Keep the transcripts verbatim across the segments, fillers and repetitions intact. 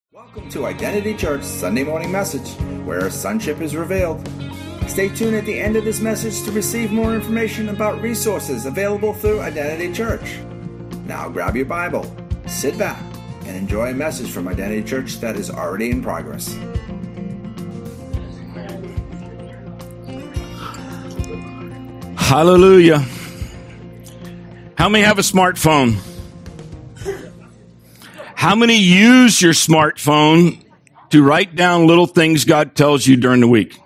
Welcome to Identity Church Sunday Morning Message, where sonship is revealed. Stay tuned at the end of this message to receive more information about resources available through Identity Church. Now grab your Bible, sit back, and enjoy a message from Identity Church that is already in progress. Hallelujah. How many have a smartphone? How many use your smartphone to write down little things God tells you during the week?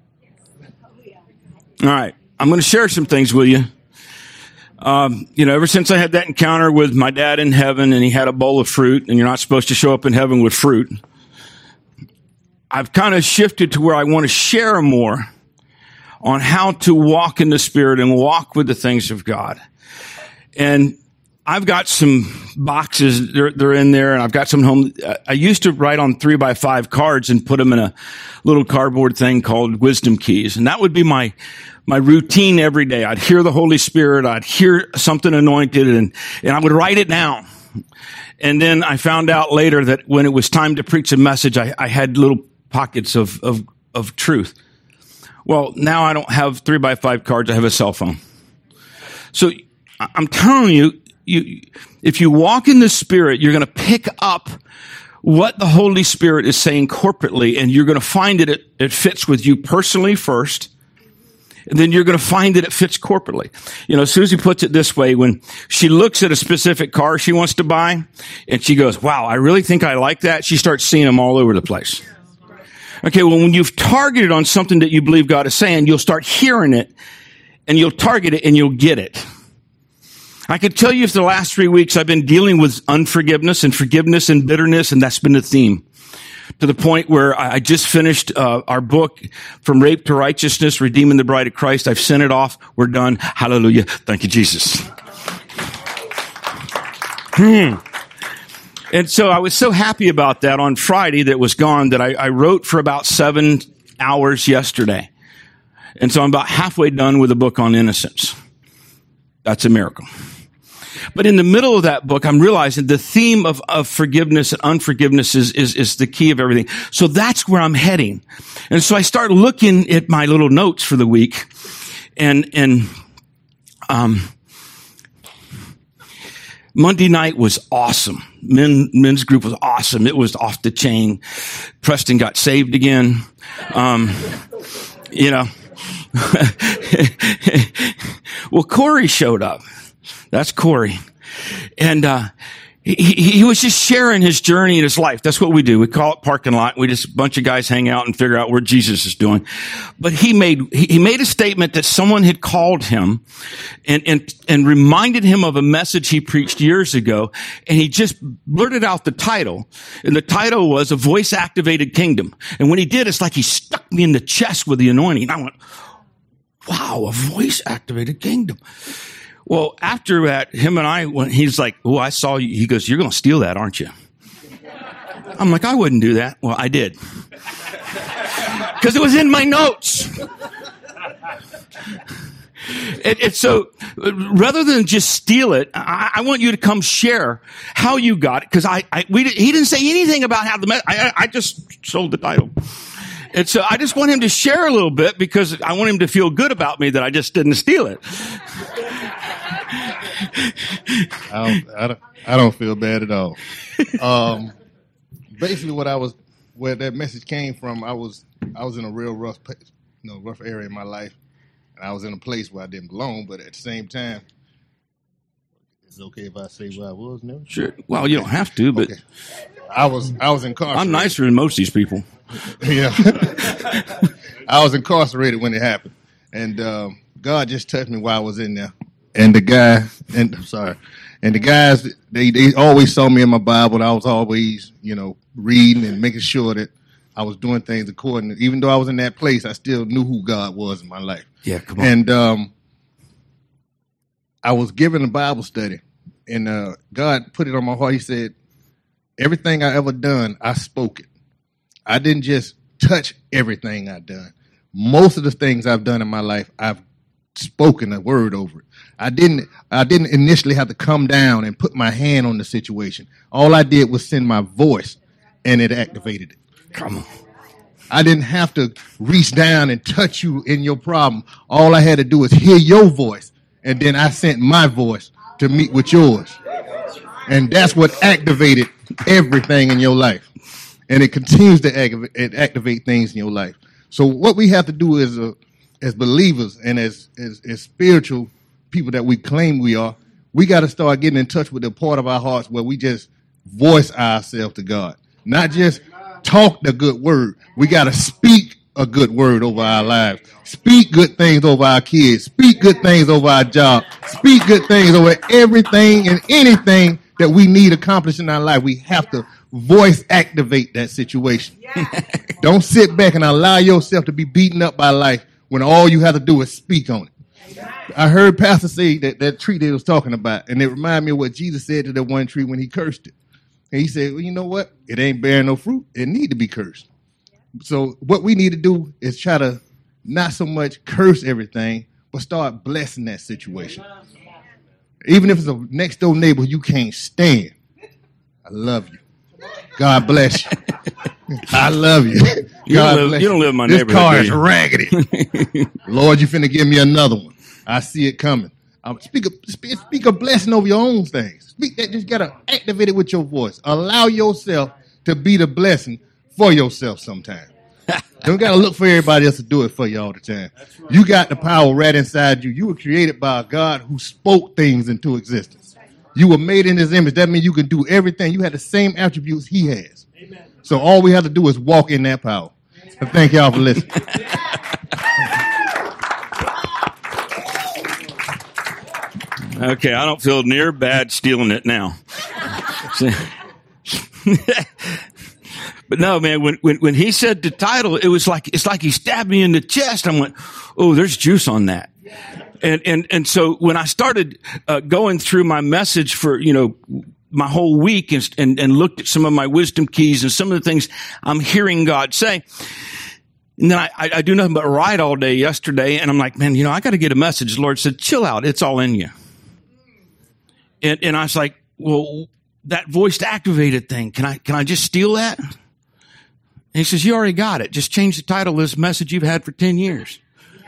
All right. I'm going to share some things with you. Um, you know, ever since I had that encounter with my dad in heaven and he had a bowl of fruit, and you're not supposed to show up in heaven with fruit, I've kind of shifted to where I want to share more on how to walk in the Spirit and walk with the things of God. And I've got some boxes, they're, they're in there, and I've got some home. I used to write on three by five cards and put them in a little cardboard thing called wisdom keys. And that would be my, my routine every day. I'd hear the Holy Spirit. I'd hear something anointed, and, and I would write it down. And then I found out later that when it was time to preach a message, I, I had little pockets of, of, of truth. Well, now I don't have three by five cards. I have a cell phone. So I'm telling you, You, if you walk in the Spirit, you're going to pick up what the Holy Spirit is saying corporately, and you're going to find that it, it fits with you personally first, and then you're going to find that it fits corporately. You know, Susie puts it this way: when she looks at a specific car she wants to buy, and she goes, wow, I really think I like that, she starts seeing them all over the place. Okay, well, when you've targeted on something that you believe God is saying, you'll start hearing it, and you'll target it, and you'll get it. I could tell you for the last three weeks I've been dealing with unforgiveness and forgiveness and bitterness, and that's been the theme. To the point where I just finished uh, our book, From Rape to Righteousness, Redeeming the Bride of Christ. I've sent it off. We're done. Hallelujah. Thank you, Jesus. Hmm. And so I was so happy about that on Friday that was gone that I, I wrote for about seven hours yesterday. And so I'm about halfway done with a book on innocence. That's a miracle. But in the middle of that book, I'm realizing the theme of, of forgiveness and unforgiveness is, is, is the key of everything. So that's where I'm heading. And so I start looking at my little notes for the week. And, and, um, Monday night was awesome. Men, men's group was awesome. It was off the chain. Preston got saved again. Um, you know, well, Corey showed up. That's Corey. And, uh, he, he was just sharing his journey in his life. That's what we do. We call it parking lot. We just, a bunch of guys hang out and figure out where Jesus is doing. But he made, he made a statement that someone had called him and, and, and reminded him of a message he preached years ago. And he just blurted out the title. And the title was A Voice Activated Kingdom. And when he did, it's like he stuck me in the chest with the anointing. And I went, wow, a voice activated kingdom. Well, after that, him and I, when he's like, oh, I saw you. He goes, you're going to steal that, aren't you? I'm like, I wouldn't do that. Well, I did. Because it was in my notes. And, and so rather than just steal it, I, I want you to come share how you got it. Because I, I, we, he didn't say anything about how the, I, I just sold the title. And so I just want him to share a little bit because I want him to feel good about me that I just didn't steal it. I don't, I don't, I don't feel bad at all. Um, basically what I was, where that message came from, I was, I was in a real rough, you know, rough area in my life. And I was in a place where I didn't belong, but at the same time, is it okay if I say where I was now? Sure. Well, you don't have to, but okay. I was, I was incarcerated. I'm nicer than most of these people. Yeah. I was incarcerated when it happened. And um, God just touched me while I was in there. And the guy, and I'm sorry, and the guys, they, they always saw me in my Bible. And I was always, you know, reading and making sure that I was doing things according to, even though I was in that place, I still knew who God was in my life. Yeah, come on. And um, I was given a Bible study, and uh, God put it on my heart. He said, everything I ever done, I spoke it. I didn't just touch everything I've done. Most of the things I've done in my life, I've spoken a word over it. I didn't, I didn't initially have to come down and put my hand on the situation. All I did was send my voice and it activated it. Come on. I didn't have to reach down and touch you in your problem. All I had to do was hear your voice, and then I sent my voice to meet with yours. And that's what activated everything in your life. And it continues to activate, activate things in your life. So what we have to do is, uh, as believers and as, as, as spiritual people that we claim we are, we got to start getting in touch with the part of our hearts where we just voice ourselves to God. Not just talk the good word. We got to speak a good word over our lives. Speak good things over our kids. Speak good things over our job. Speak good things over everything and anything that we need accomplished in our life. We have to voice activate that situation. Don't sit back and allow yourself to be beaten up by life when all you have to do is speak on it. I heard Pastor say that, that tree that he was talking about, and it reminded me of what Jesus said to that one tree when he cursed it. And he said, well, you know what? It ain't bearing no fruit. It need to be cursed. So what we need to do is try to not so much curse everything, but start blessing that situation. Even if it's a next door neighbor you can't stand. I love you. God bless you. I love you. You God don't live, bless you don't live in my this neighborhood. car do is you? raggedy. Lord, you finna give me another one. I see it coming. Um, speak, a, speak, speak a blessing over your own things. Speak that. Just gotta activate it with your voice. Allow yourself to be the blessing for yourself sometime. Don't gotta look for everybody else to do it for you all the time. Right. You got the power right inside you. You were created by a God who spoke things into existence. You were made in his image. That means you can do everything. You have the same attributes he has. Amen. So all we have to do is walk in that power. So thank y'all for listening. Okay, I don't feel near bad stealing it now. But no, man, when, when, when he said the title, it was like, it's like he stabbed me in the chest. I went, oh, there's juice on that. And, and, and so when I started, uh, going through my message for, you know, my whole week and, and, and looked at some of my wisdom keys and some of the things I'm hearing God say, and then I, I, I do nothing but write all day yesterday. And I'm like, man, you know, I got to get a message. The Lord said, chill out. It's all in you. And, and I was like, well, that voice activated thing, can I, can I just steal that? And he says, you already got it. Just change the title of this message you've had for ten years.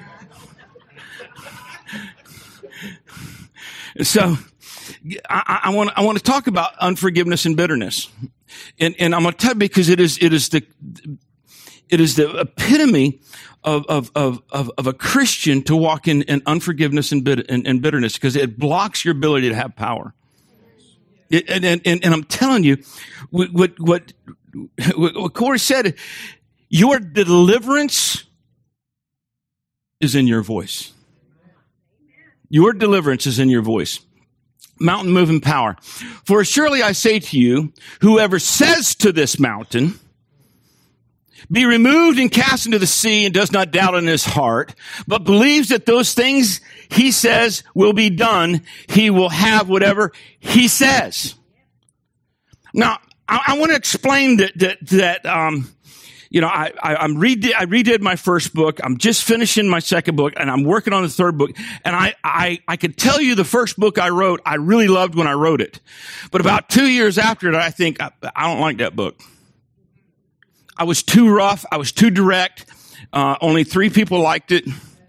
So I, I want, I want to talk about unforgiveness and bitterness. And, and I'm going to tell you because it is, it is the, it is the epitome of, of, of, of, of a Christian to walk in, in unforgiveness and, bit, and, and bitterness because it blocks your ability to have power. It, and, and, and I'm telling you, what, what, what, what Corey said, your deliverance is in your voice. Your deliverance is in your voice. Mountain moving power. For surely I say to you, whoever says to this mountain, be removed and cast into the sea and does not doubt in his heart, but believes that those things he says will be done, he will have whatever he says. Now, I, I want to explain that, that, that, um, you know, I, I, I'm redid, I redid my first book. I'm just finishing my second book and I'm working on the third book. And I, I, I could tell you the first book I wrote, I really loved when I wrote it. But about two years after it, I think I, I don't like that book. I was too rough. I was too direct. Uh, only three people liked it.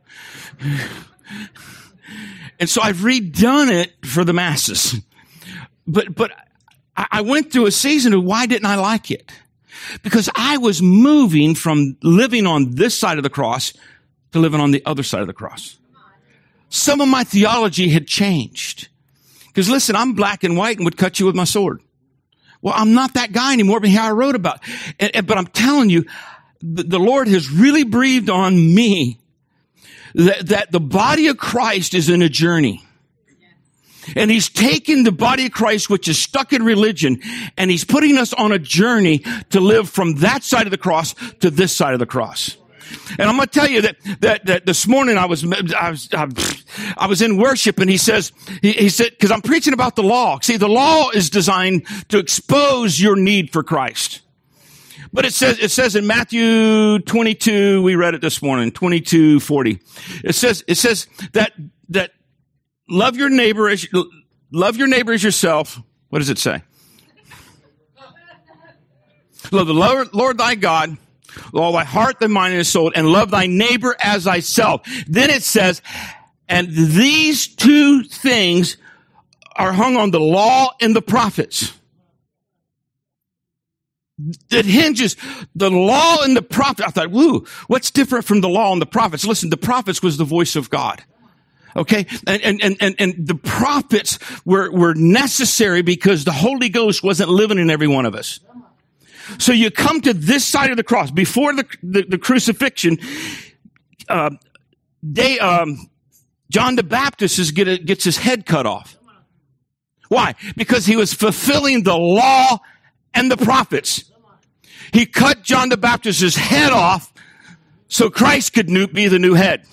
And so I've redone it for the masses. But, but I, I went through a season of why didn't I like it? Because I was moving from living on this side of the cross to living on the other side of the cross. Some of my theology had changed. Because listen, I'm black and white and would cut you with my sword. Well, I'm not that guy anymore, but here I wrote about. And, and, but I'm telling you, the, the Lord has really breathed on me that, that the body of Christ is in a journey. And he's taken the body of Christ, which is stuck in religion, and he's putting us on a journey to live from that side of the cross to this side of the cross. And I'm going to tell you that, that, that this morning I was, I was, I was in worship and he says, he, he said, cause I'm preaching about the law. See, the law is designed to expose your need for Christ. But it says, it says in Matthew twenty-two, we read it this morning, twenty-two forty. It says, it says that, that love your neighbor as, love your neighbor as yourself. What does it say? Love the Lord, Lord thy God with all thy heart, thy mind, and thy soul, and love thy neighbor as thyself. Then it says, and these two things are hung on the law and the prophets. That hinges the law and the prophets. I thought, woo, what's different from the law and the prophets? Listen, the prophets was the voice of God. Okay. And, and, and, and the prophets were, were necessary because the Holy Ghost wasn't living in every one of us. So you come to this side of the cross before the, the, the crucifixion, uh, they, um, John the Baptist is get a, gets his head cut off. Why? Because he was fulfilling the law and the prophets. He cut John the Baptist's head off so Christ could new, be the new head.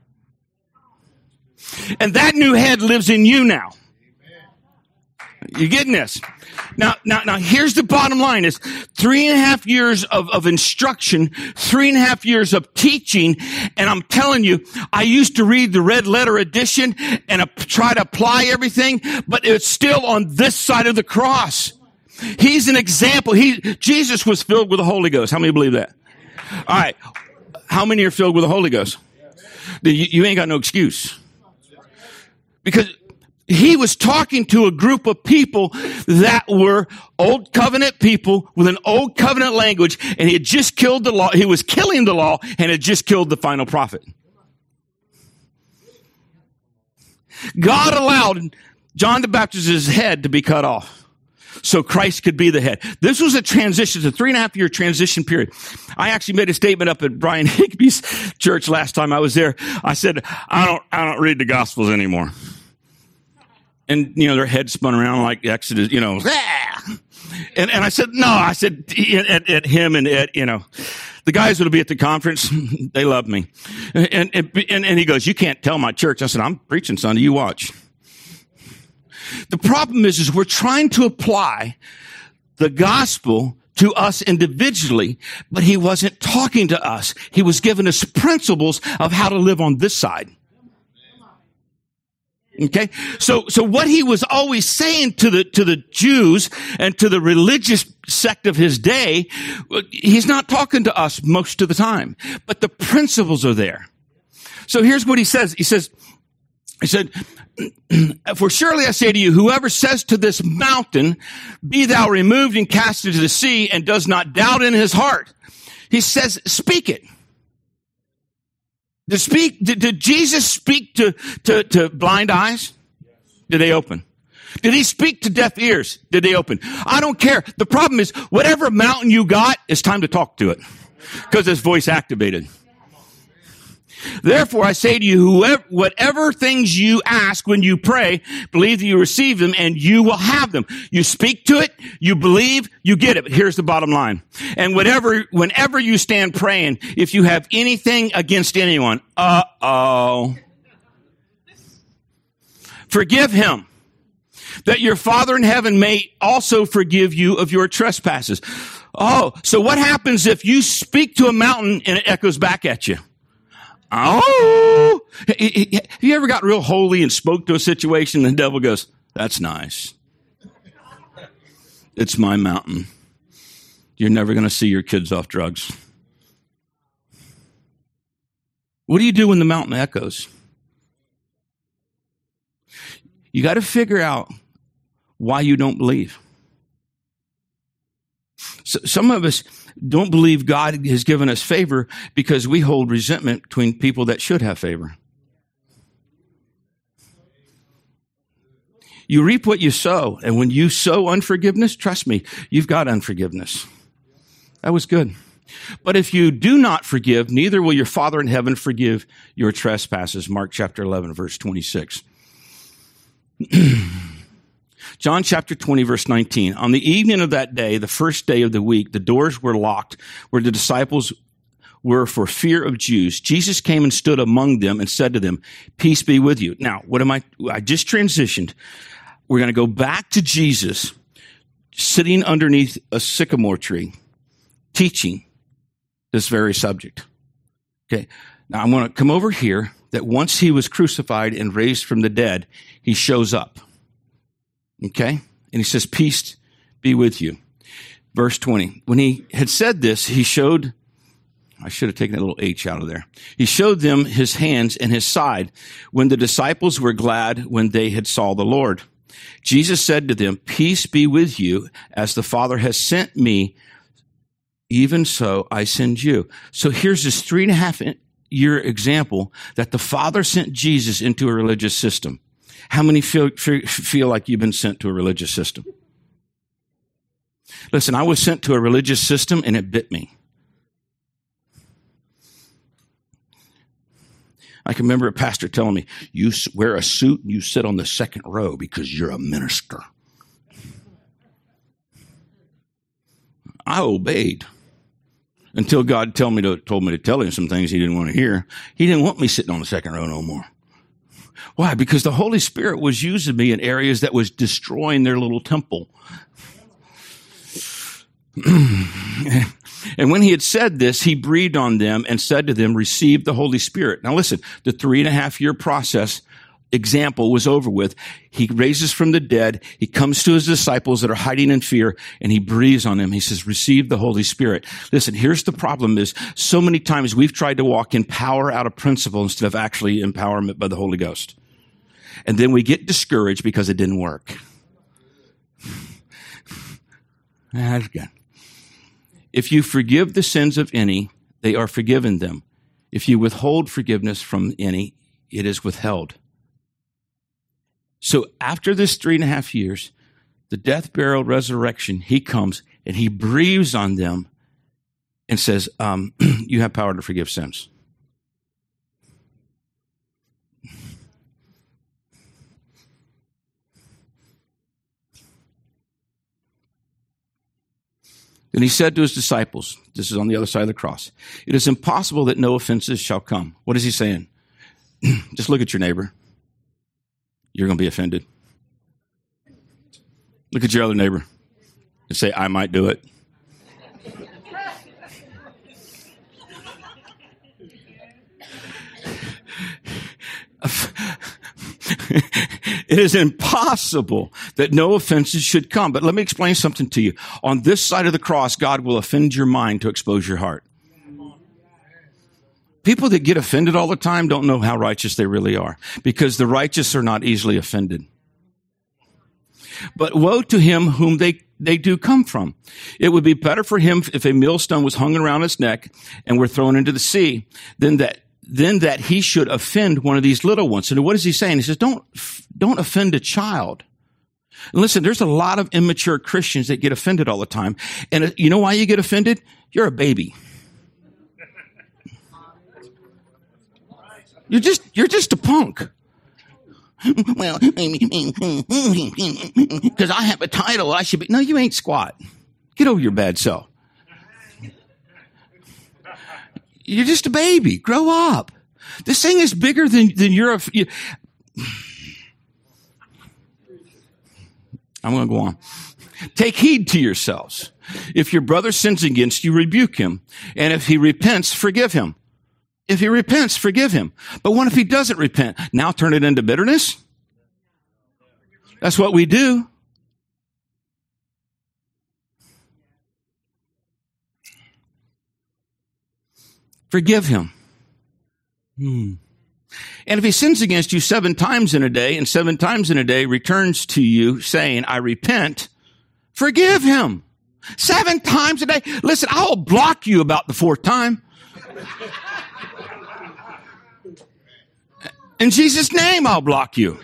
And that new head lives in you now. You getting this? Now, now, now here's the bottom line is three and a half years of, of instruction, three and a half years of teaching. And I'm telling you, I used to read the red letter edition and uh, try to apply everything, but it's still on this side of the cross. He's an example. He, Jesus was filled with the Holy Ghost. How many believe that? All right. How many are filled with the Holy Ghost? You, you ain't got no excuse. Because he was talking to a group of people that were old covenant people with an old covenant language, and he had just killed the law. He was killing the law and had just killed the final prophet. God allowed John the Baptist's head to be cut off so Christ could be the head. This was a transition, it's a three and a half year transition period. I actually made a statement up at Brian Higby's church last time I was there. I said, I don't, I don't read the Gospels anymore. And, you know, their heads spun around like Exodus, you know, ah! and, and I said, no, I said at, at him and at, you know, the guys that'll be at the conference, they love me. And, and, and he goes, you can't tell my church. I said, I'm preaching Sunday, you watch. The problem is, is we're trying to apply the gospel to us individually, but he wasn't talking to us. He was giving us principles of how to live on this side. Okay. So, so what he was always saying to the, to the Jews and to the religious sect of his day, he's not talking to us most of the time, but the principles are there. So here's what he says. He says, he said, for surely I say to you, whoever says to this mountain, be thou removed and cast into the sea, and does not doubt in his heart, he says, speak it. Did speak? Did, did Jesus speak to, to, to blind eyes? Did they open? Did he speak to deaf ears? Did they open? I don't care. The problem is, whatever mountain you got, it's time to talk to it, because it's voice activated. Therefore, I say to you, whoever, whatever things you ask when you pray, believe that you receive them and you will have them. You speak to it, you believe, you get it. But here's the bottom line. And whatever, whenever you stand praying, if you have anything against anyone, uh-oh, forgive him, that your Father in heaven may also forgive you of your trespasses. Oh, so what happens if you speak to a mountain and it echoes back at you? Oh, have you ever got real holy and spoke to a situation and the devil goes, that's nice. It's my mountain. You're never going to see your kids off drugs. What do you do when the mountain echoes? You got to figure out why you don't believe. So some of us don't believe God has given us favor because we hold resentment between people that should have favor. You reap what you sow, and when you sow unforgiveness, trust me, you've got unforgiveness. That was good. But if you do not forgive, neither will your Father in heaven forgive your trespasses. Mark chapter eleven, verse twenty-six. John chapter twenty, verse nineteen. On the evening of that day, the first day of the week, the doors were locked where the disciples were for fear of Jews. Jesus came and stood among them and said to them, peace be with you. Now, what am I? I just transitioned. We're going to go back to Jesus sitting underneath a sycamore tree, teaching this very subject. Okay. Now I'm going to come over here that once he was crucified and raised from the dead, he shows up. Okay? And he says, peace be with you. Verse twenty. When he had said this, he showed, I should have taken that little H out of there. He showed them his hands and his side. When the disciples were glad when they had saw the Lord. Jesus said to them, peace be with you. As the Father has sent me, even so I send you. So here's this three and a half year example that the Father sent Jesus into a religious system. How many feel, feel like you've been sent to a religious system? Listen, I was sent to a religious system and it bit me. I can remember a pastor telling me, you wear a suit and you sit on the second row because you're a minister. I obeyed until God told me to, told me to tell him some things he didn't want to hear. He didn't want me sitting on the second row no more. Why? Because the Holy Spirit was using me in areas that was destroying their little temple. And when he had said this, he breathed on them and said to them, receive the Holy Spirit. Now listen, the three and a half year process example was over with. He raises from the dead. He comes to his disciples that are hiding in fear and he breathes on them. He says, receive the Holy Spirit. Listen, here's the problem is so many times we've tried to walk in power out of principle instead of actually empowerment by the Holy Ghost. And then we get discouraged because it didn't work. That's good. If you forgive the sins of any, they are forgiven them. If you withhold forgiveness from any, it is withheld. So after this three and a half years, the death, burial, resurrection, he comes and he breathes on them and says, um, you have power to forgive sins. Then he said to his disciples, this is on the other side of the cross, it is impossible that no offenses shall come. What is he saying? Just look at your neighbor. You're going to be offended. Look at your other neighbor and say, I might do it. It is impossible that no offenses should come. But let me explain something to you. On this side of the cross, God will offend your mind to expose your heart. People that get offended all the time don't know how righteous they really are, because the righteous are not easily offended. But woe to him whom they, they do come from. It would be better for him if a millstone was hung around his neck and were thrown into the sea than that Then that he should offend one of these little ones. And what is he saying? He says, don't, don't offend a child. And listen, there's a lot of immature Christians that get offended all the time. And you know why you get offended? You're a baby. You're just, you're just a punk. Well, because I have a title, I should be. No, you ain't squat. Get over your bad self. You're just a baby. Grow up. This thing is bigger than, than you're a, you, I'm going to go on. Take heed to yourselves. If your brother sins against you, rebuke him. And if he repents, forgive him. If he repents, forgive him. But what if he doesn't repent? Now turn it into bitterness? That's what we do. Forgive him. Hmm. And if he sins against you seven times in a day, and seven times in a day returns to you saying, I repent, forgive him. Seven times a day. Listen, I'll block you about the fourth time. In Jesus' name, I'll block you.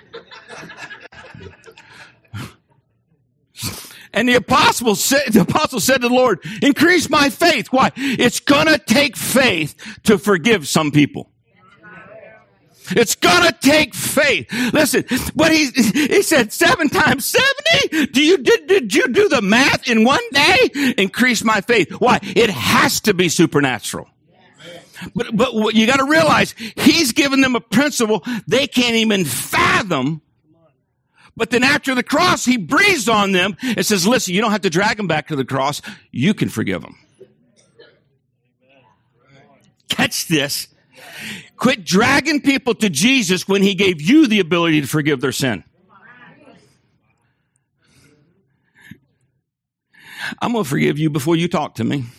And the apostle said, the apostle said to the Lord, increase my faith. Why? It's gonna take faith to forgive some people. It's gonna take faith. Listen, but he, he said seven times seventy? Do you, did, did you do the math in one day? Increase my faith. Why? It has to be supernatural. But, but what you gotta realize, he's given them a principle they can't even fathom. But then after the cross, he breathes on them and says, listen, you don't have to drag them back to the cross. You can forgive them. Catch this. Quit dragging people to Jesus when he gave you the ability to forgive their sin. I'm going to forgive you before you talk to me.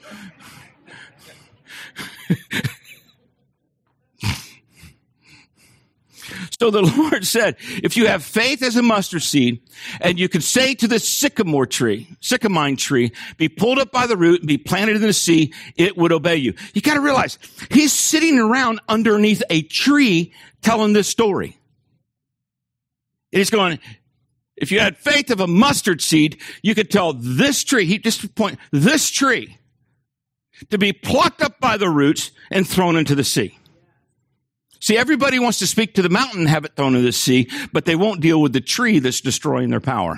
So the Lord said, if you have faith as a mustard seed, and you can say to the sycamore tree, sycamine tree, be pulled up by the root and be planted in the sea, it would obey you. You got to realize, he's sitting around underneath a tree telling this story. And he's going, if you had faith of a mustard seed, you could tell this tree, he just point, this tree, to be plucked up by the roots and thrown into the sea. See, everybody wants to speak to the mountain and have it thrown into the sea, but they won't deal with the tree that's destroying their power.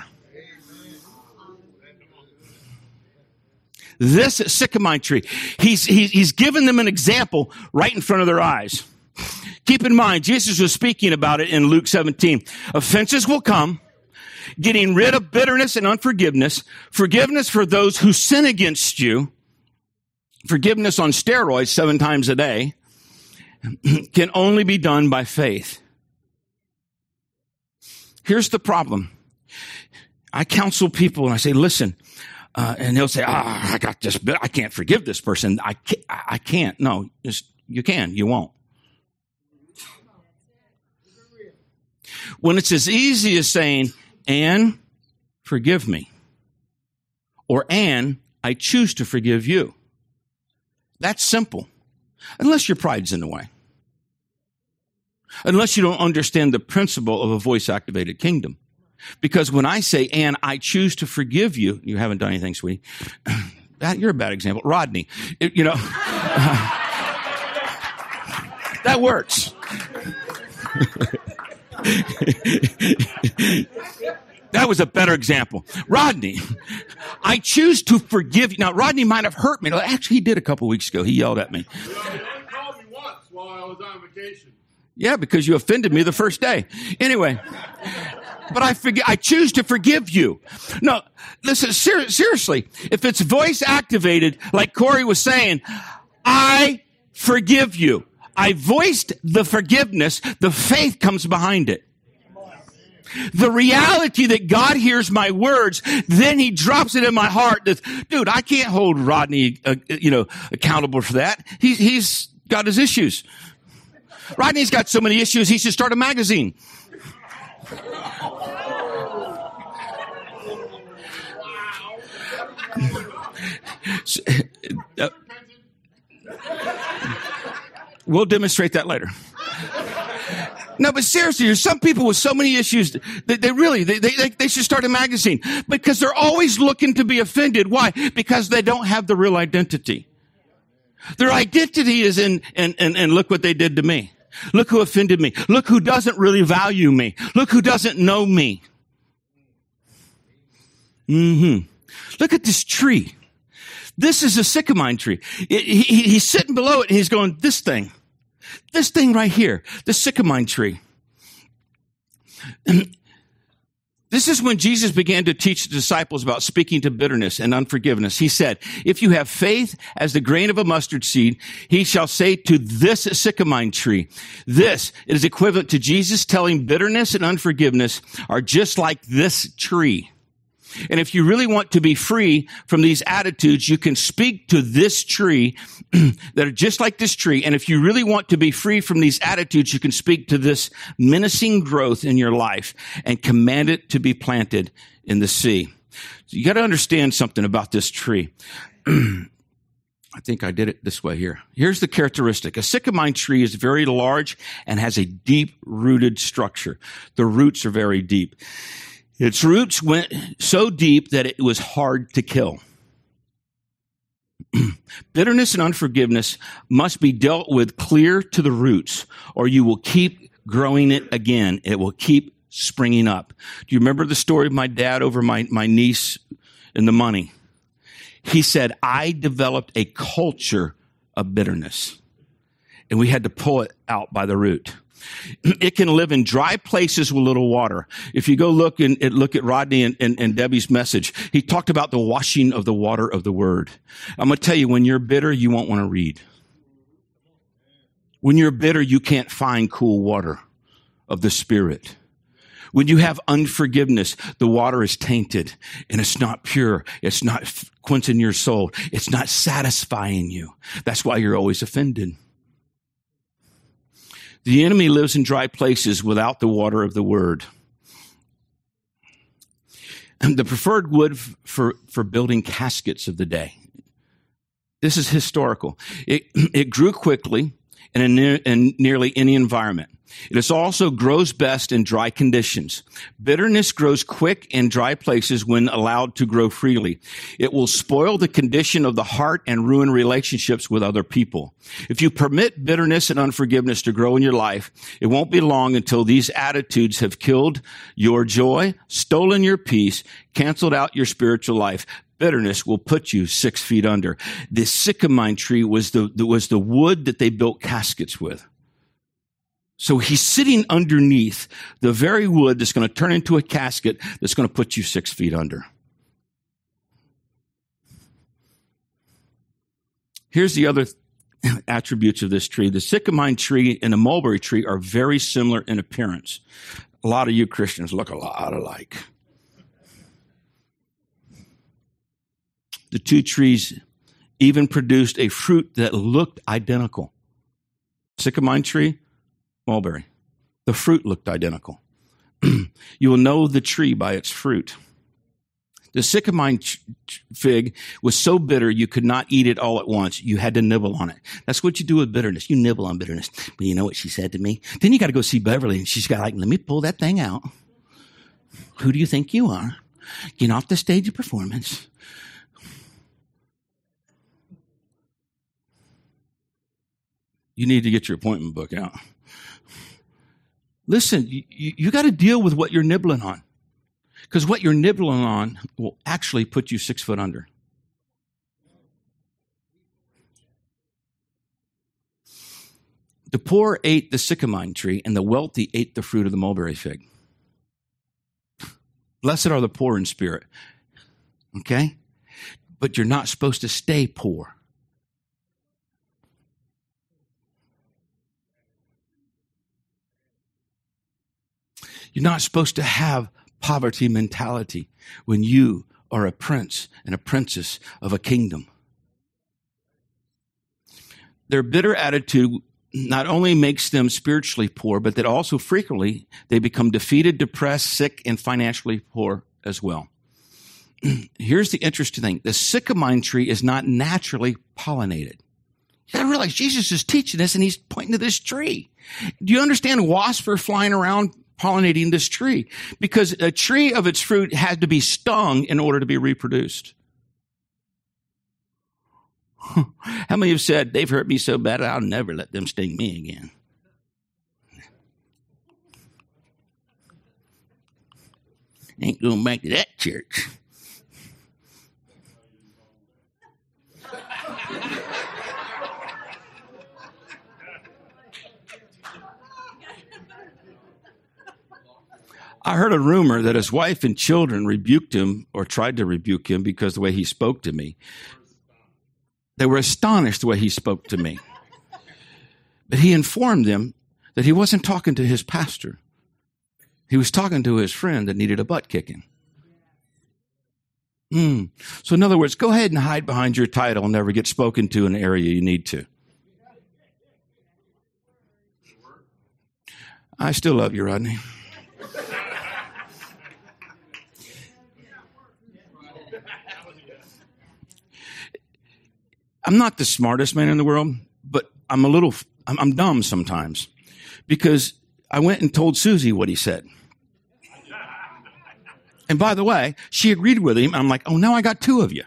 This sycamine tree, he's, he's, he's given them an example right in front of their eyes. Keep in mind, Jesus was speaking about it in Luke seventeen. Offenses will come, getting rid of bitterness and unforgiveness, forgiveness for those who sin against you, forgiveness on steroids seven times a day, can only be done by faith. Here's the problem. I counsel people and I say, listen, uh, and they'll say, ah, I got this, I can't forgive this person. I can't. I can't. No, you can. You won't. When it's as easy as saying, Ann, forgive me. Or Ann, I choose to forgive you. That's simple. Unless your pride's in the way. Unless you don't understand the principle of a voice-activated kingdom. Because when I say, Ann, I choose to forgive you, you haven't done anything, sweetie. That, you're a bad example. Rodney, it, you know, uh, that works. That was a better example. Rodney, I choose to forgive you. Now, Rodney might have hurt me. Actually, he did a couple weeks ago. He yelled at me. You called me once while I was on vacation. Yeah, because you offended me the first day. Anyway, but I forget. I choose to forgive you. No, listen, ser- seriously, if it's voice activated, like Corey was saying, I forgive you. I voiced the forgiveness. The faith comes behind it. The reality that God hears my words, then he drops it in my heart that, dude, I can't hold Rodney, uh, you know, accountable for that. He, he's got his issues. Rodney's got so many issues, he should start a magazine. So, uh, we'll demonstrate that later. No, but seriously, there's some people with so many issues that they really, they, they, they should start a magazine because they're always looking to be offended. Why? Because they don't have the real identity. Their identity is in, and, and, and look what they did to me. Look who offended me. Look who doesn't really value me. Look who doesn't know me. Mm-hmm. Look at this tree. This is a sycamine tree. It, he, he's sitting below it and he's going, this thing. This thing right here, the sycamine tree. This is when Jesus began to teach the disciples about speaking to bitterness and unforgiveness. He said, if you have faith as the grain of a mustard seed, he shall say to this sycamine tree, this is equivalent to Jesus telling bitterness and unforgiveness are just like this tree. And if you really want to be free from these attitudes, you can speak to this tree that are just like this tree. And if you really want to be free from these attitudes, you can speak to this menacing growth in your life and command it to be planted in the sea. So you got to understand something about this tree. I think I did it this way here. Here's the characteristic. A sycamine tree is very large and has a deep-rooted structure. The roots are very deep. Its roots went so deep that it was hard to kill. Bitterness and unforgiveness must be dealt with clear to the roots, or you will keep growing it again. It will keep springing up. Do you remember the story of my dad over my, my niece and the money? He said, I developed a culture of bitterness, and we had to pull it out by the root. It can live in dry places with little water. If you go look and, and look at Rodney and, and, and Debbie's message, he talked about the washing of the water of the word. I'm going to tell you, when you're bitter, you won't want to read. When you're bitter, you can't find cool water of the Spirit. When you have unforgiveness, the water is tainted and it's not pure. It's not quenching your soul. It's not satisfying you. That's why you're always offended. The enemy lives in dry places without the water of the word. And the preferred wood for, for building caskets of the day. This is historical. It, it grew quickly in, a ne- in nearly any environment. It is also grows best in dry conditions. Bitterness grows quick in dry places when allowed to grow freely. It will spoil the condition of the heart and ruin relationships with other people. If you permit bitterness and unforgiveness to grow in your life, it won't be long until these attitudes have killed your joy, stolen your peace, canceled out your spiritual life. Bitterness will put you six feet under. The sycamore tree was the, was the wood that they built caskets with. So he's sitting underneath the very wood that's going to turn into a casket that's going to put you six feet under. Here's the other attributes of this tree. The sycamore tree and the mulberry tree are very similar in appearance. A lot of you Christians look a lot alike. The two trees even produced a fruit that looked identical. Sycamore tree, mulberry. The fruit looked identical. You will know the tree by its fruit. The sycamore fig was so bitter you could not eat it all at once. You had to nibble on it. That's what you do with bitterness. You nibble on bitterness. But you know what she said to me? Then you got to go see Beverly, and she's got like, let me pull that thing out. Who do you think you are? Get off the stage of performance. You need to get your appointment book out. Listen, you, you got to deal with what you're nibbling on. Because what you're nibbling on will actually put you six foot under. The poor ate the sycamore tree, and the wealthy ate the fruit of the mulberry fig. Blessed are the poor in spirit. Okay? But you're not supposed to stay poor. You're not supposed to have poverty mentality when you are a prince and a princess of a kingdom. Their bitter attitude not only makes them spiritually poor, but that also frequently they become defeated, depressed, sick, and financially poor as well. Here's the interesting thing. The sycamore tree is not naturally pollinated. You gotta realize Jesus is teaching this and he's pointing to this tree. Do you understand wasps are flying around pollinating this tree? Because a tree of its fruit had to be stung in order to be reproduced. How many have said, they've hurt me so bad, I'll never let them sting me again? Ain't going back to that church. I heard a rumor that his wife and children rebuked him or tried to rebuke him because of the way he spoke to me. They were astonished the way he spoke to me. But he informed them that he wasn't talking to his pastor. He was talking to his friend that needed a butt kicking. Mm. So in other words, go ahead and hide behind your title and never get spoken to in an area you need to. I still love you, Rodney. I'm not the smartest man in the world, but I'm a little, I'm, I'm dumb sometimes because I went and told Susie what he said. And by the way, she agreed with him. I'm like, oh, now I got two of you.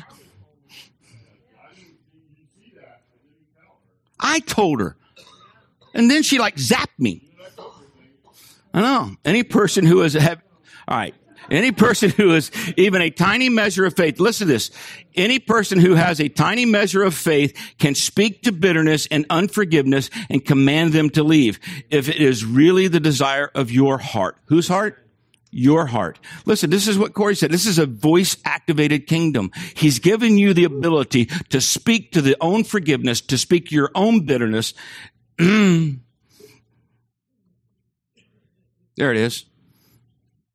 I told her. And then she like zapped me. I know. Any person who has, have, all right. Any person who has even a tiny measure of faith, listen to this. Any person who has a tiny measure of faith can speak to bitterness and unforgiveness and command them to leave if it is really the desire of your heart. Whose heart? Your heart. Listen, this is what Corey said. This is a voice-activated kingdom. He's given you the ability to speak to the own forgiveness, to speak your own bitterness. There it is.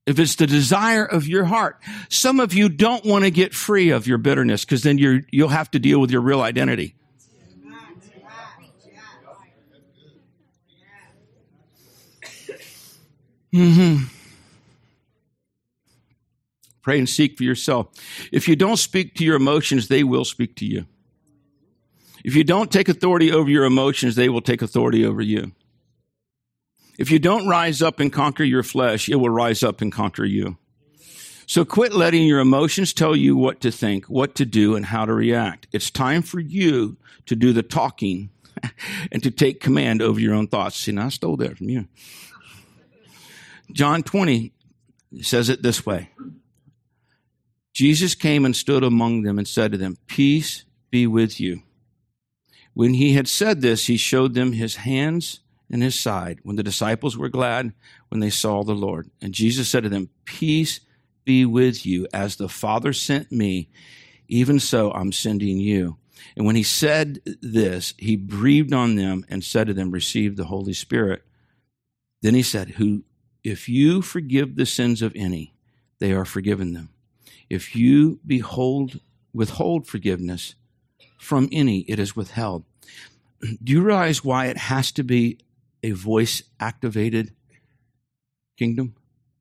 if it's the desire of your heart. Some of you don't want to get free of your bitterness because then you're, you'll have to deal with your real identity. Mm-hmm. Pray and seek for yourself. If you don't speak to your emotions, they will speak to you. If you don't take authority over your emotions, they will take authority over you. If you don't rise up and conquer your flesh, it will rise up and conquer you. So quit letting your emotions tell you what to think, what to do, and how to react. It's time for you to do the talking and to take command over your own thoughts. See, now I stole that from you. John twenty says it this way. Jesus came and stood among them and said to them, "Peace be with you." When he had said this, he showed them his hands and his side. When the disciples were glad when they saw the Lord. And Jesus said to them, "Peace be with you. As the Father sent me, even so I'm sending you." And when he said this, he breathed on them and said to them, "Receive the Holy Spirit." Then he said, "Who, if you forgive the sins of any, they are forgiven them. If you behold, withhold forgiveness from any, it is withheld." Do you realize why it has to be a voice-activated kingdom?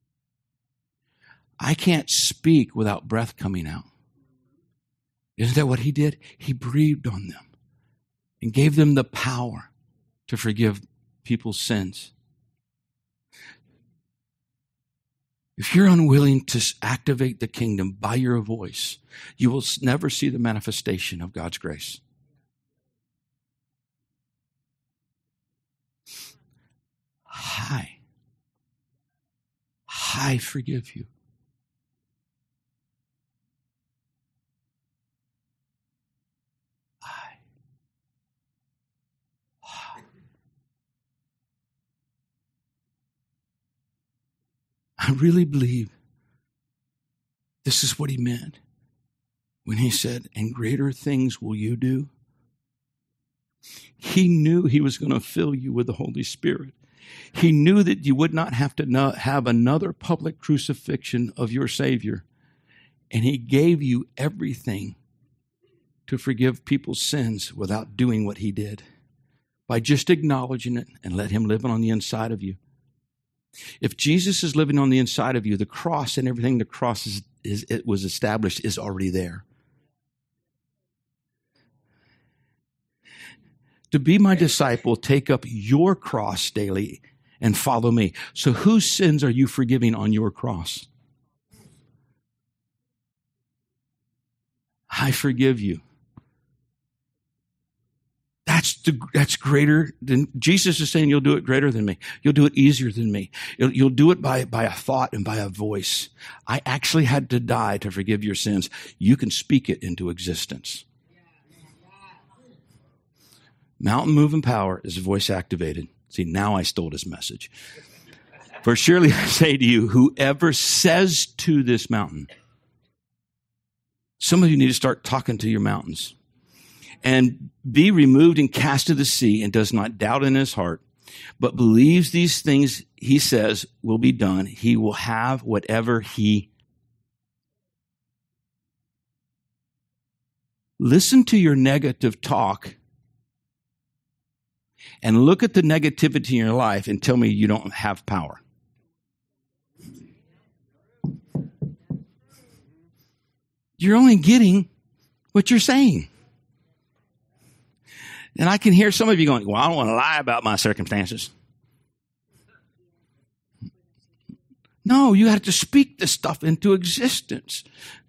I can't speak without breath coming out. Isn't that what he did? He breathed on them and gave them the power to forgive people's sins. If you're unwilling to activate the kingdom by your voice, you will never see the manifestation of God's grace. I, I forgive you. I, I. I really believe this is what he meant when he said, "And greater things will you do." He knew he was going to fill you with the Holy Spirit. He knew that you would not have to know, have another public crucifixion of your Savior. And he gave you everything to forgive people's sins without doing what he did, by just acknowledging it and let him live on the inside of you. If Jesus is living on the inside of you, the cross and everything the cross is, is it was established is already there. To be my disciple, take up your cross daily and follow me. So whose sins are you forgiving on your cross? I forgive you. That's the, that's greater than, Jesus is saying, you'll do it greater than me. You'll do it easier than me. You'll, you'll do it by, by a thought and by a voice. I actually had to die to forgive your sins. You can speak it into existence. Mountain moving power is voice activated. See, now I stole his message. For surely I say to you, whoever says to this mountain, some of you need to start talking to your mountains, and be removed and cast to the sea, and does not doubt in his heart, but believes these things he says will be done, he will have whatever he. Listen to your negative talk and look at the negativity in your life and tell me you don't have power. You're only getting what you're saying. And I can hear some of you going, well, I don't want to lie about my circumstances. No, you have to speak this stuff into existence.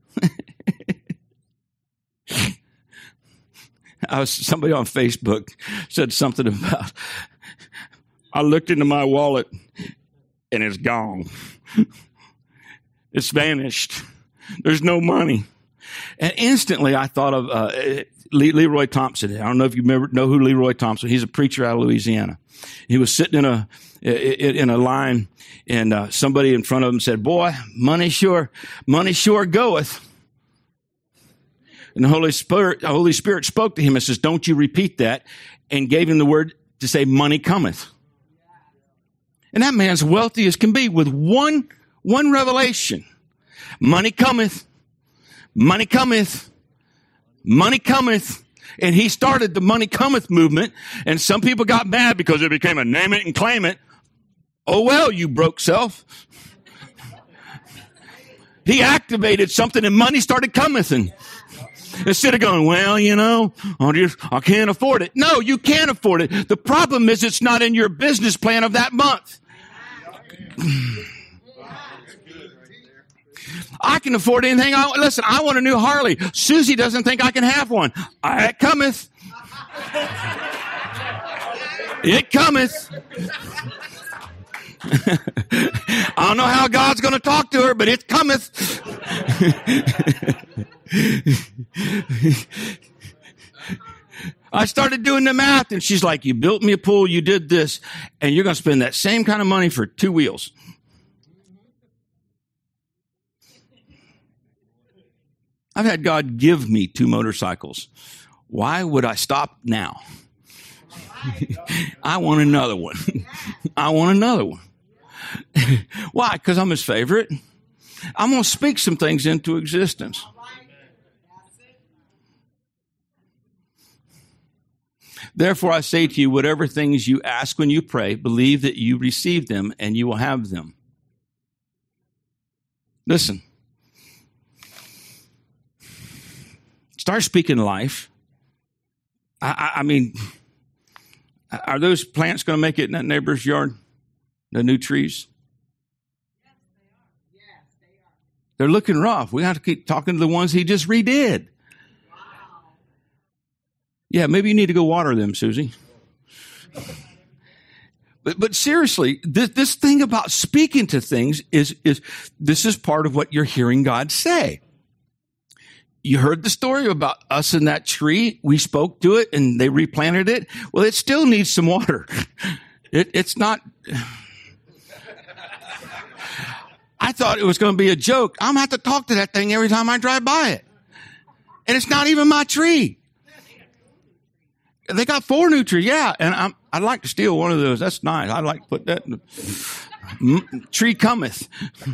I was, somebody on Facebook said something about, I looked into my wallet and it's gone. It's vanished. There's no money. And instantly I thought of uh, Leroy Thompson. I don't know if you remember, know who Leroy Thompson. He's a preacher out of Louisiana. He was sitting in a in a line, and uh, somebody in front of him said, "Boy, money sure, money sure goeth." And the Holy Spirit, the Holy Spirit spoke to him and says, "Don't you repeat that," and gave him the word to say, "Money cometh." And that man's wealthy as can be with one One revelation. Money cometh. Money cometh. Money cometh. And he started the money cometh movement. And some people got mad because it became a name it and claim it. Oh, well, you broke self. He activated something and money started cometh. And instead of going, well, you know, I just, I can't afford it. No, you can't afford it. The problem is it's not in your business plan of that month. I can afford anything I want. Listen, I want a new Harley. Susie doesn't think I can have one. It cometh. It cometh. I don't know how God's going to talk to her, but it cometh. I started doing the math, and she's like, you built me a pool, you did this, and you're going to spend that same kind of money for two wheels. I've had God give me two motorcycles. Why would I stop now? I want another one. I want another one. Why? Because I'm his favorite. I'm going to speak some things into existence. Therefore, I say to you, whatever things you ask when you pray, believe that you receive them and you will have them. Listen. Start speaking life. I, I, I mean, are those plants going to make it in that neighbor's yard? The new trees? Yes, they are. Yes, they are. They're looking rough. We have to keep talking to the ones he just redid. Wow. Yeah, maybe you need to go water them, Susie. But but seriously, this, this thing about speaking to things is is this is part of what you're hearing God say. You heard the story about us in that tree. We spoke to it and they replanted it. Well, it still needs some water. It, it's not. I thought it was going to be a joke. I'm going to have to talk to that thing every time I drive by it. And it's not even my tree. They got four new trees. Yeah. And I'm, I'd like to steal one of those. That's nice. I'd like to put that in the tree cometh.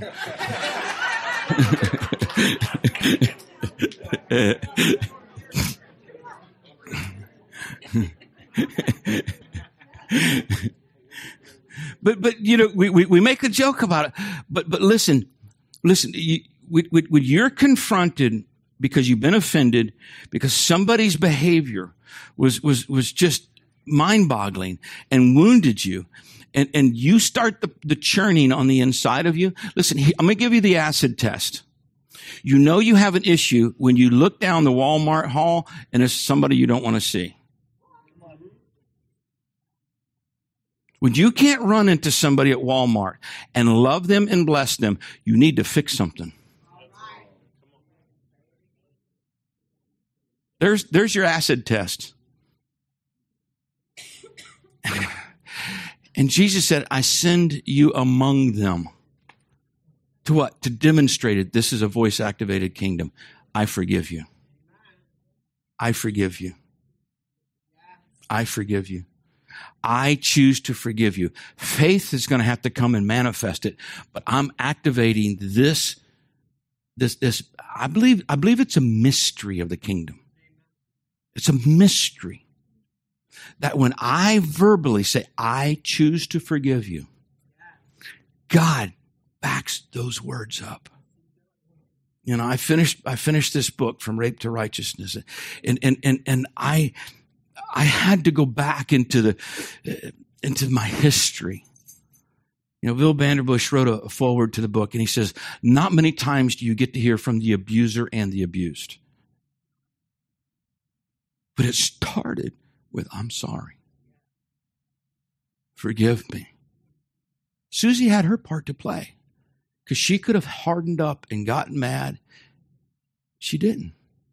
but but you know we, we we make a joke about it. But but listen, listen. You, when, when you're confronted because you've been offended because somebody's behavior was was was just mind-boggling and wounded you, and and you start the, the churning on the inside of you. Listen, I'm going to give you the acid test. You know you have an issue when you look down the Walmart hall and it's somebody you don't want to see. When you can't run into somebody at Walmart and love them and bless them, you need to fix something. There's, there's your acid test. And Jesus said, I send you among them. To what? To demonstrate it. This is a voice-activated kingdom. I forgive you. I forgive you. I forgive you. I choose to forgive you. Faith is going to have to come and manifest it, but I'm activating this, this, this. I believe, I believe it's a mystery of the kingdom. It's a mystery that when I verbally say, I choose to forgive you, God backs those words up. You know, I finished, I finished this book, From Rape to Righteousness, and, and, and, and I, I had to go back into the, uh, into my history. You know, Bill Vanderbush wrote a, a foreword to the book, and he says, not many times do you get to hear from the abuser and the abused. But it started with, I'm sorry. Forgive me. Susie had her part to play. Because she could have hardened up and gotten mad. She didn't.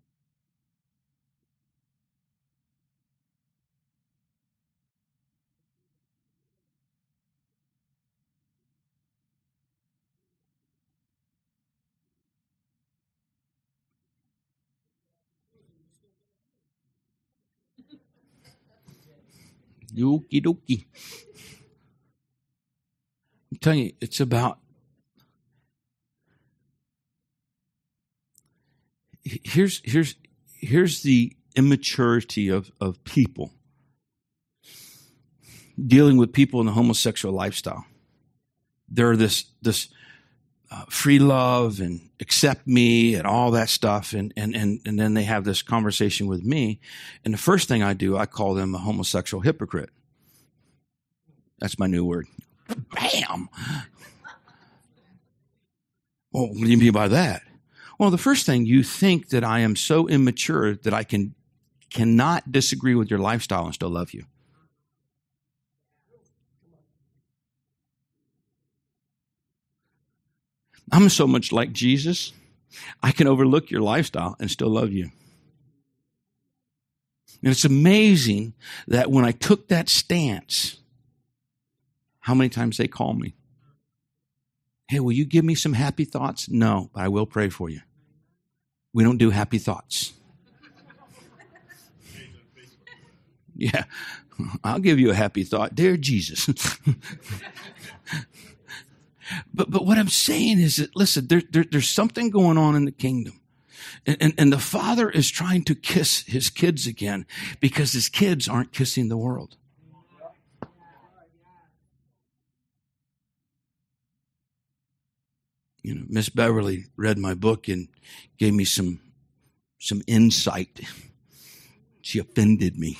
Okie dokie. I'm telling you, it's about here's here's here's the immaturity of, of people dealing with people in the homosexual lifestyle. They're this this uh, free love and accept me and all that stuff, and, and and and then they have this conversation with me, and the first thing I do, I call them a homosexual hypocrite. That's my new word. Bam! Well, what do you mean by that? Well, the first thing, you think that I am so immature that I can cannot disagree with your lifestyle and still love you. I'm so much like Jesus, I can overlook your lifestyle and still love you. And it's amazing that when I took that stance, how many times they call me. Hey, will you give me some happy thoughts? No, but I will pray for you. We don't do happy thoughts. Yeah, I'll give you a happy thought. Dear Jesus. but but what I'm saying is that, listen, there, there, there's something going on in the kingdom. And, and, and the Father is trying to kiss his kids again because his kids aren't kissing the world. You know, Miss Beverly read my book and gave me some some insight. She offended me.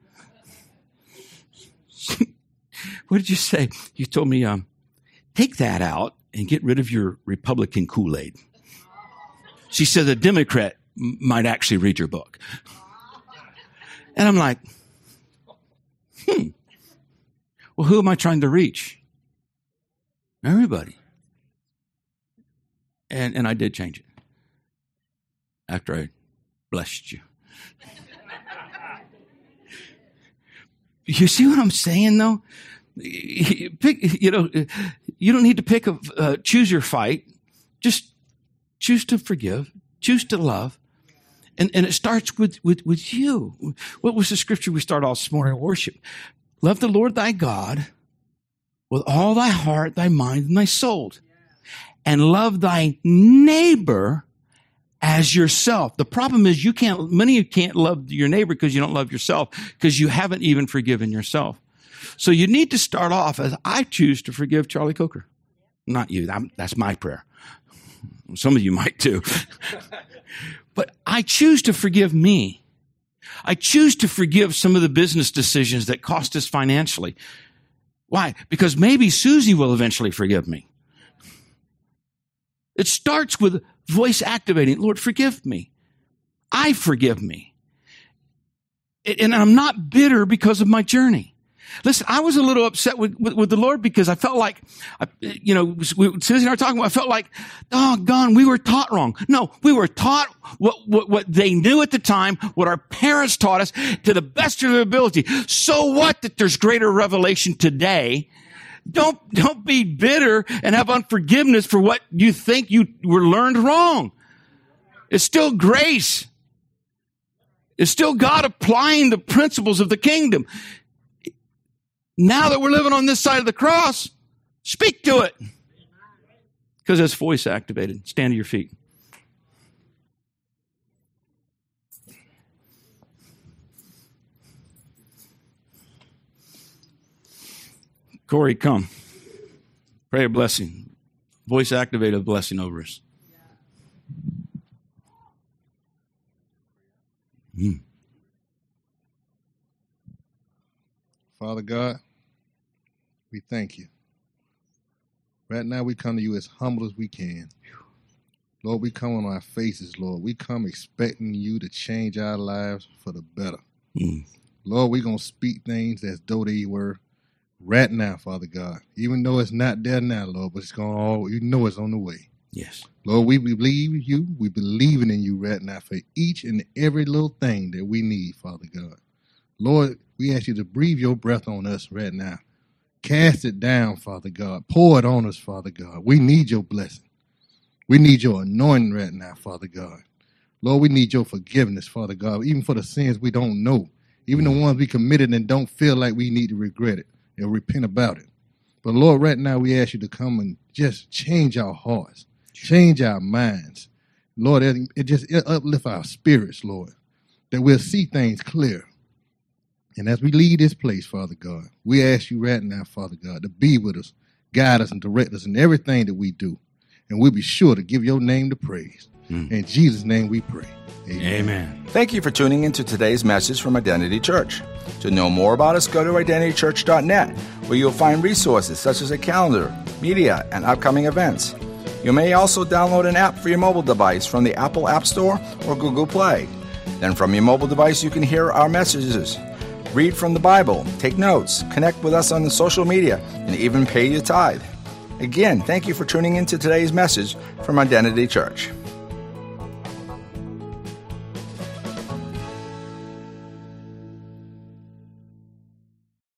What did you say? You told me, um, take that out and get rid of your Republican Kool-Aid. She said a Democrat m- might actually read your book. And I'm like, hmm. Well, who am I trying to reach? Everybody. And and I did change it after I blessed you. You see what I'm saying, though? Pick, you know, you don't need to pick a uh, choose your fight. Just choose to forgive, choose to love, and and it starts with with with you. What was the scripture we started off this morning in worship? Love the Lord thy God with all thy heart, thy mind, and thy soul. And love thy neighbor as yourself. The problem is you can't, many of you can't love your neighbor because you don't love yourself, because you haven't even forgiven yourself. So you need to start off as, I choose to forgive Charlie Coker. Not you. I'm, that's my prayer. Some of you might too. But I choose to forgive me. I choose to forgive some of the business decisions that cost us financially. Why? Because maybe Susie will eventually forgive me. It starts with voice activating. Lord, forgive me. I forgive me. And I'm not bitter because of my journey. Listen, I was a little upset with, with, with the Lord because I felt like, you know, we, Susie and I were talking about, I felt like, doggone, we were taught wrong. No, we were taught what, what, what they knew at the time, what our parents taught us to the best of their ability. So what that there's greater revelation today? Don't, don't be bitter and have unforgiveness for what you think you were learned wrong. It's still grace. It's still God applying the principles of the kingdom. Now that we're living on this side of the cross, speak to it. Because it's voice activated. Stand to your feet. Corey, come. Pray a blessing. Voice activated a blessing over us. Mm. Father God, we thank you. Right now we come to you as humble as we can. Lord, we come on our faces, Lord. We come expecting you to change our lives for the better. Mm. Lord, we're going to speak things as though they were right now, Father God. Even though it's not there now, Lord, but it's going all, you know it's on the way. Yes. Lord, we believe you. We believing in you right now for each and every little thing that we need, Father God. Lord, we ask you to breathe your breath on us right now. Cast it down, Father God. Pour it on us, Father God. We need your blessing. We need your anointing right now, Father God. Lord, we need your forgiveness, Father God, even for the sins we don't know, even the ones we committed and don't feel like we need to regret it and repent about it. But Lord, right now we ask you to come and just change our hearts, change our minds. Lord, it, it just it uplift our spirits, Lord, that we'll see things clear. And as we leave this place, Father God, we ask you right now, Father God, to be with us, guide us, and direct us in everything that we do. And we'll be sure to give your name the praise. Mm. In Jesus' name we pray. Amen. Amen. Thank you for tuning into today's message from Identity Church. To know more about us, go to identity church dot net, where you'll find resources such as a calendar, media, and upcoming events. You may also download an app for your mobile device from the Apple App Store or Google Play. Then from your mobile device, you can hear our messages, read from the Bible, take notes, connect with us on the social media, and even pay your tithe. Again, thank you for tuning into today's message from Identity Church.